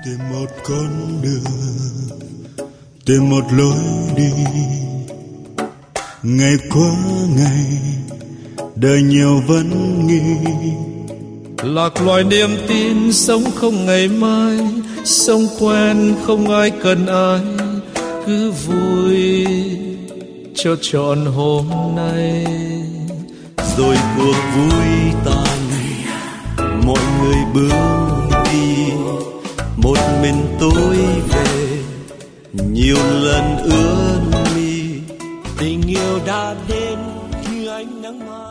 Tìm một con đường, tìm một lối đi. Ngày qua ngày, đời nhiều vấn nghi. Lạc loài niềm tin sống không ngày mai, sống quen không ai cần ai, cứ vui cho trọn hôm nay. Rồi cuộc vui tàn, mọi người bước đi, một mình tôi về, nhiều lần ước mi. Tình yêu đã đến như ánh nắng mai.